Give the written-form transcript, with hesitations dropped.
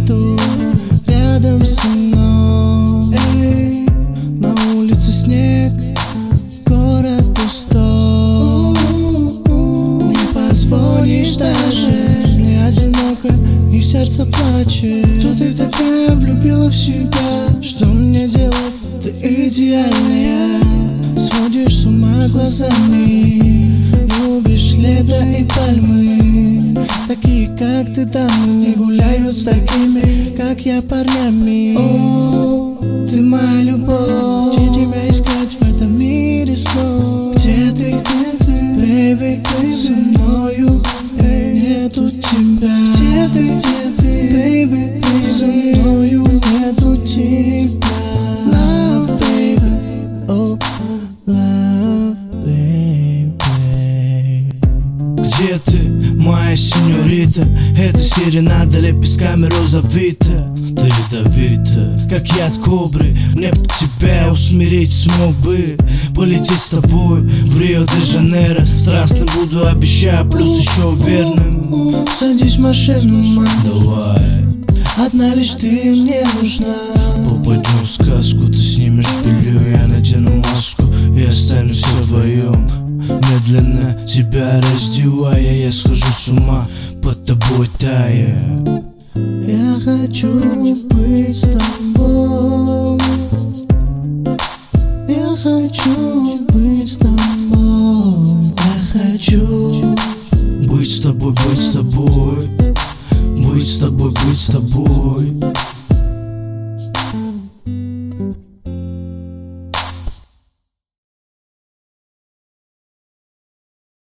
нету рядом со мной. Эй, на улице снег, город пустой. Не позвонишь даже, мне одиноко и сердце плачет. Кто ты такая, влюбила в себя? Что мне делать? Ты идеальная, сводишь с ума глазами. Любишь лето и пальмы, такие как ты дамы не гуляют с такими, как я, парнями. О, ты моя любовь, где тебя искать в этом мире снов? Где ты, baby, со мною нету тебя? Где ты, baby, со мною нету тебя? Love, baby, oh, love, baby. Где ты, моя сеньорита? Это серенада лепестками розовита. Ты ядовита, как яд кобры. Мне б тебя усмирить смог бы. Полететь с тобой в Рио-де-Жанейро. Страстно буду, обещаю, плюс еще верным. Садись в машину, мам, давай. Одна лишь ты мне нужна. Попадем в сказку, ты снимешь белье, я надену маску и останемся вдвоем. Медленно тебя раздевая, я схожу с ума, под тобой тая. Я хочу быть с тобой. Я хочу быть с тобой. Я хочу быть с тобой, быть с тобой. Быть с тобой, быть с тобой.